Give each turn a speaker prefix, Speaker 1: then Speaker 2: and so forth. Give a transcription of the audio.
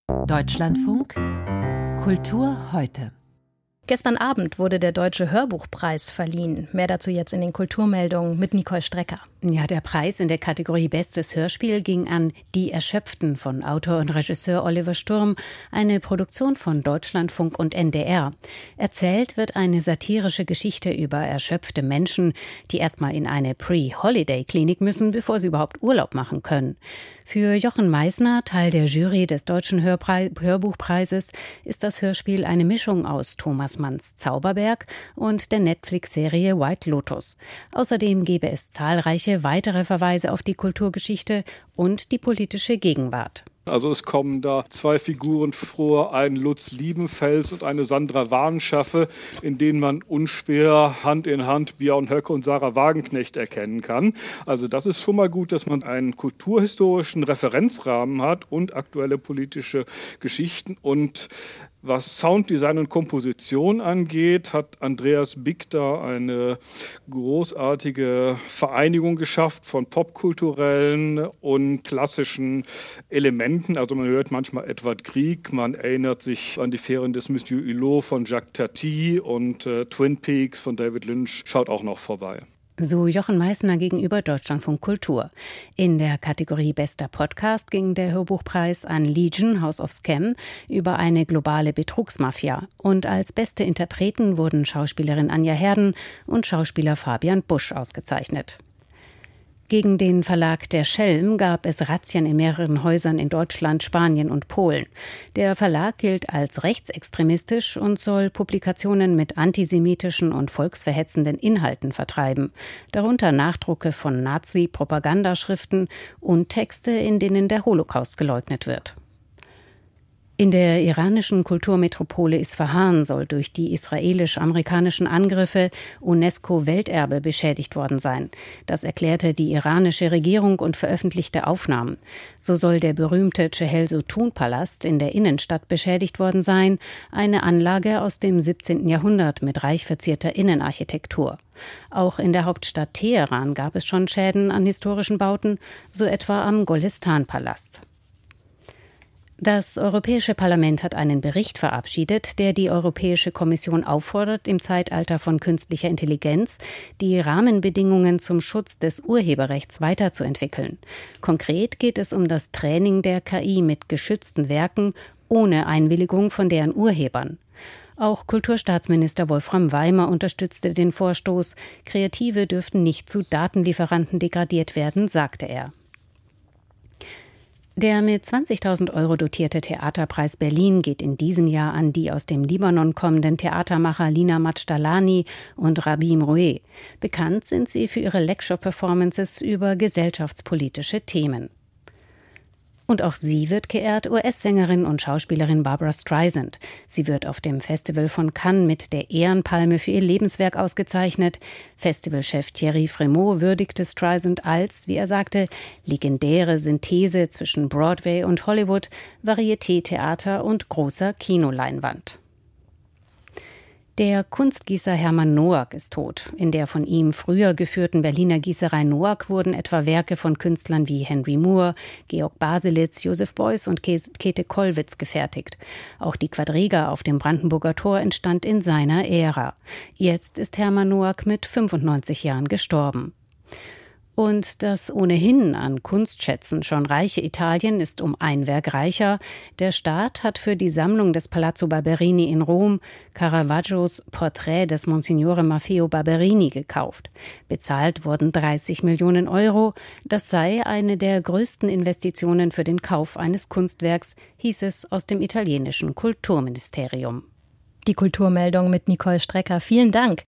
Speaker 1: Deutschlandfunk Kultur heute.
Speaker 2: Gestern Abend wurde der Deutsche Hörbuchpreis verliehen. Mehr dazu jetzt in den Kulturmeldungen mit Nicole Strecker.
Speaker 3: Ja, der Preis in der Kategorie Bestes Hörspiel ging an Die Erschöpften von Autor und Regisseur Oliver Sturm, eine Produktion von Deutschlandfunk und NDR. Erzählt wird eine satirische Geschichte über erschöpfte Menschen, die erstmal in eine Pre-Holiday-Klinik müssen, bevor sie überhaupt Urlaub machen können. Für Jochen Meissner, Teil der Jury des Deutschen Hörbuchpreises, ist das Hörspiel eine Mischung aus Thomas Manns Zauberberg und der Netflix-Serie White Lotus. Außerdem gebe es zahlreiche weitere Verweise auf die Kulturgeschichte und die politische Gegenwart.
Speaker 4: Also es kommen da zwei Figuren vor, ein Lutz Liebenfels und eine Sandra Warnschaffe, in denen man unschwer Hand in Hand Björn Höcke und Sarah Wagenknecht erkennen kann. Also das ist schon mal gut, dass man einen kulturhistorischen Referenzrahmen hat und aktuelle politische Geschichten. Und was Sounddesign und Komposition angeht, hat Andreas Bick da eine großartige Vereinigung geschafft von popkulturellen und klassischen Elementen. Also man hört manchmal Edward Grieg, man erinnert sich an die Ferien des Monsieur Hulot von Jacques Tati und Twin Peaks von David Lynch schaut auch noch vorbei.
Speaker 3: So Jochen Meissner gegenüber Deutschlandfunk Kultur. In der Kategorie Bester Podcast ging der Hörbuchpreis an Legion, House of Scam, über eine globale Betrugsmafia. Und als beste Interpreten wurden Schauspielerin Anja Herden und Schauspieler Fabian Busch ausgezeichnet. Gegen den Verlag Der Schelm gab es Razzien in mehreren Häusern in Deutschland, Spanien und Polen. Der Verlag gilt als rechtsextremistisch und soll Publikationen mit antisemitischen und volksverhetzenden Inhalten vertreiben, darunter Nachdrucke von Nazi-Propagandaschriften und Texte, in denen der Holocaust geleugnet wird. In der iranischen Kulturmetropole Isfahan soll durch die israelisch-amerikanischen Angriffe UNESCO-Welterbe beschädigt worden sein. Das erklärte die iranische Regierung und veröffentlichte Aufnahmen. So soll der berühmte Chehel-Sotun-Palast in der Innenstadt beschädigt worden sein, eine Anlage aus dem 17. Jahrhundert mit reich verzierter Innenarchitektur. Auch in der Hauptstadt Teheran gab es schon Schäden an historischen Bauten, so etwa am Golistan-Palast. Das Europäische Parlament hat einen Bericht verabschiedet, der die Europäische Kommission auffordert, im Zeitalter von künstlicher Intelligenz die Rahmenbedingungen zum Schutz des Urheberrechts weiterzuentwickeln. Konkret geht es um das Training der KI mit geschützten Werken ohne Einwilligung von deren Urhebern. Auch Kulturstaatsminister Wolfram Weimer unterstützte den Vorstoß. Kreative dürften nicht zu Datenlieferanten degradiert werden, sagte er. Der mit 20.000 € dotierte Theaterpreis Berlin geht in diesem Jahr an die aus dem Libanon kommenden Theatermacher Lina Majdalani und Rabih Mroué. Bekannt sind sie für ihre Lecture-Performances über gesellschaftspolitische Themen. Und auch sie wird geehrt, US-Sängerin und Schauspielerin Barbra Streisand. Sie wird auf dem Festival von Cannes mit der Ehrenpalme für ihr Lebenswerk ausgezeichnet. Festivalchef Thierry Frémaux würdigte Streisand als, wie er sagte, legendäre Synthese zwischen Broadway und Hollywood, Varieté-Theater und großer Kinoleinwand. Der Kunstgießer Hermann Noack ist tot. In der von ihm früher geführten Berliner Gießerei Noack wurden etwa Werke von Künstlern wie Henry Moore, Georg Baselitz, Joseph Beuys und Käthe Kollwitz gefertigt. Auch die Quadriga auf dem Brandenburger Tor entstand in seiner Ära. Jetzt ist Hermann Noack mit 95 Jahren gestorben. Und das ohnehin an Kunstschätzen schon reiche Italien ist um ein Werk reicher. Der Staat hat für die Sammlung des Palazzo Barberini in Rom Caravaggios Porträt des Monsignore Maffeo Barberini gekauft. Bezahlt wurden 30 Millionen €. Das sei eine der größten Investitionen für den Kauf eines Kunstwerks, hieß es aus dem italienischen Kulturministerium.
Speaker 2: Die Kulturmeldung mit Nicole Strecker. Vielen Dank.